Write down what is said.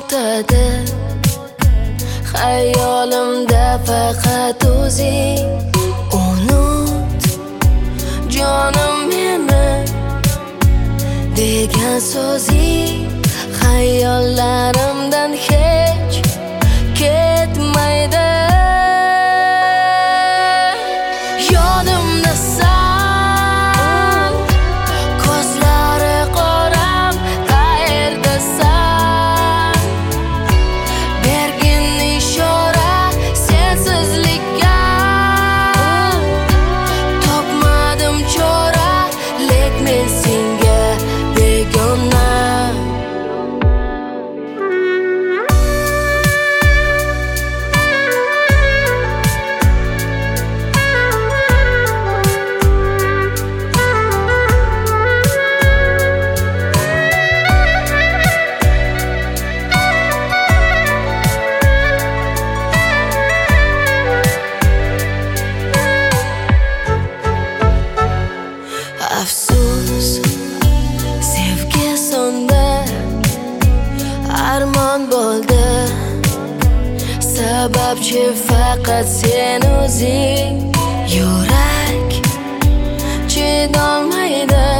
o'tadi xayolimda faqat o'zing. Unut jonim meni degan so'zing xayollarimdan hech ketmaydi. Yonimdasan, ko'zlari qoram, qayerdasan? Bergin ishora sensizlikka, topmadim chora, lek men senga begona. Afsus, sevgi sonda armon bo'ldi, sababchi faqat sen o'zing. Yurak chidolmaydi